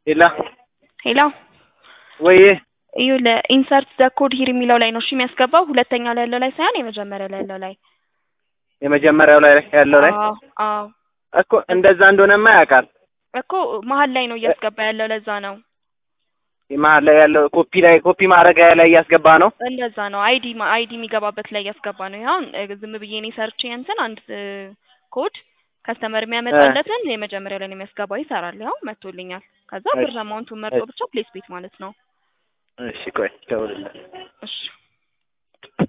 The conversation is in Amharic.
ሄላ ሄላ ወይ ይኸውልህ ኢንሰርት ዘ ኮድ ሂር የሚለው ላይ ነው እሺ የሚያስገባው ሁለተኛ ላይ ያለው ላይ ሳይሆን የመጀመሪያ ላይ ያለው ላይ የመጀመሪያው ላይ ያለው ላይ አዎ እኮ እንደዛ እንደሆነማ ያውቃል እኮ መሀል ላይ ነው እያስገባ ያለው ለዛ ነው መሀል ላይ ያለው ኮፒ ማድረግ ላይ ያስገባ ነው እንደዛ ነው አይዲ የሚገባበት ላይ ያስገባ ነው ይሁን ዝም ብዬ እኔ ሰርች እንትን አንድ ኮድ ከስተመር የሚያመጣለትን የመጀመሪያው ላይ ነው የሚያስገባው ይሰራል ያው መጥቶልኛል ከዛ ብር አማውንቱን መርጦ ብቻ ፕሌስ ቤት ማለት ነው እሺ ቆይ ደውልልኝ እሺ